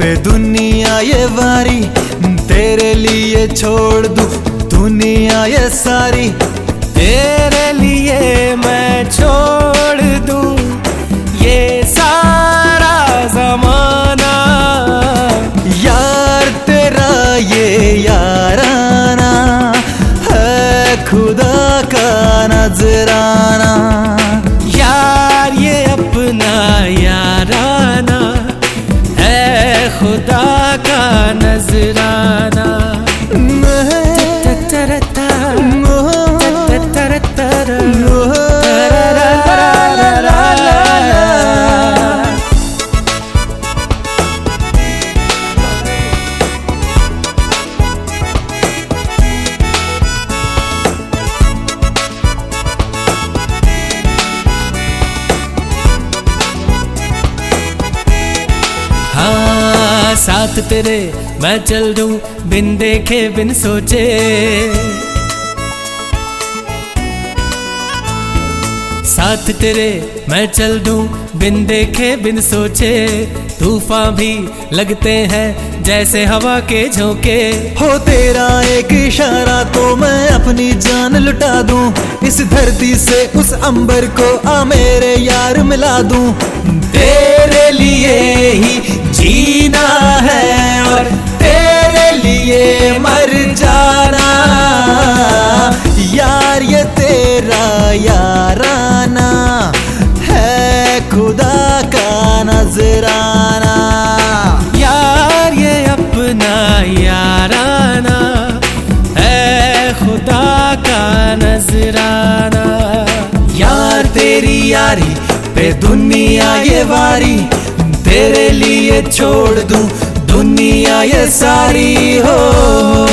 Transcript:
पे दुनिया ये वारी, तेरे लिए छोड़ दूं दुनिया ये सारी। तेरे लिए मैं छोड़ दूं ये सारा जमाना। यार तेरा ये याराना है खुदा का नजराना। यार ये अपना याराना है खुदा का नजराना। हाँ, साथ तेरे मैं चल दूं बिन देखे बिन सोचे। साथ तेरे मैं चल दूं बिन देखे बिन सोचे। तूफान भी लगते हैं जैसे हवा के झोंके। हो तेरा एक इशारा तो मैं अपनी जान लुटा दूं। इस धरती से उस अंबर को आ मेरे यार मिला दूं। तेरे लिए ही जीना है और तेरे लिए मर जाना। यार ये तेरा याराना है खुदा का नजराना। यार ये अपना याराना है खुदा का नजराना। यार तेरी यारी पे दुनिया ये वारी, तेरे लिए छोड़ दूं दुनिया ये सारी। हो